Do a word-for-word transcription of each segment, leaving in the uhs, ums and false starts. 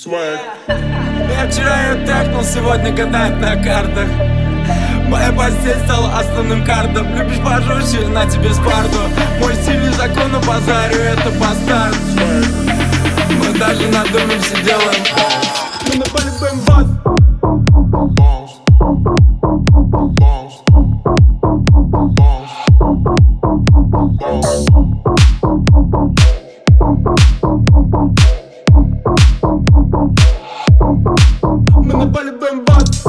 Swag. Я вчера ее тэкнул, сегодня гадает на картах. Моя постель стала основным картом. Любишь пожестче, на тебе спарду. Мой стиль не закон, но базарю, это бастард. Мы даже на доме все делаем. Мы напалим бас. Мы напалим бас.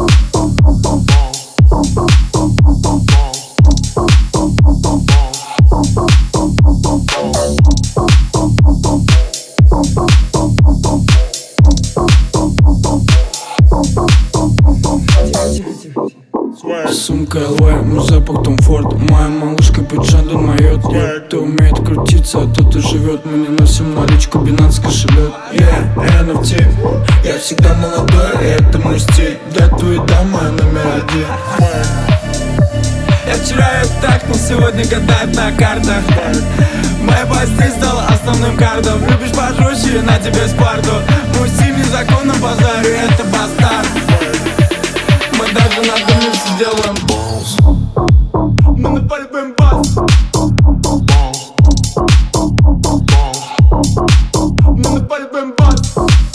Сумка эл ви, мой запах Том Форд. Моя малышка под Жадан моет. Кто умеет крутиться, а тот и живет. Мы не носим наличку, Binance кошелек. Yeah, эн эф ти. Я всегда молодой, и это мой стиль. Для твоей дамы номер один. Я вчера ее тэкнул, сегодня гадает на картах. Моя постель стала основным картом. Любишь пожестче, на тебе спарду. Мой стиль незаконно базарю, это бастард. Мы даже на доме все делаем. Мы напалим бас. Мы напалим бас.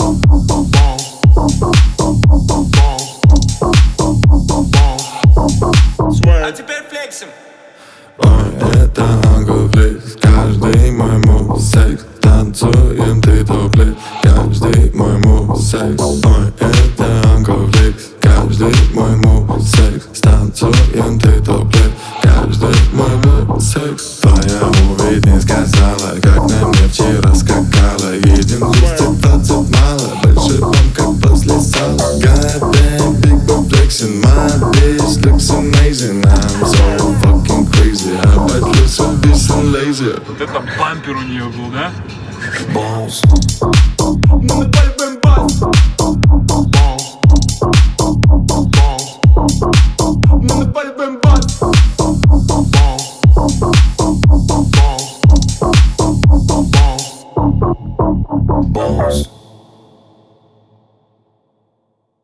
А теперь флексим. Ой, это Uncle Flex. Каждый мой мув секс. Танцуем, ты топлес. Каждый мой мув секс. Ой, это Uncle Flex. Каждый мой мув секс. Танцуем, ты топлес. Каждый мой мув секс. Твоя муви не сказала, как на мне вчера скакала. Едем двести двадцать мало, больше вам как после сала. God damn, big boy flexing. My bitch looks amazing. I'm so fucking crazy. I bet looks so decent lazy. Вот это бампер у нее был, да? Bounce. Мы напалим бас.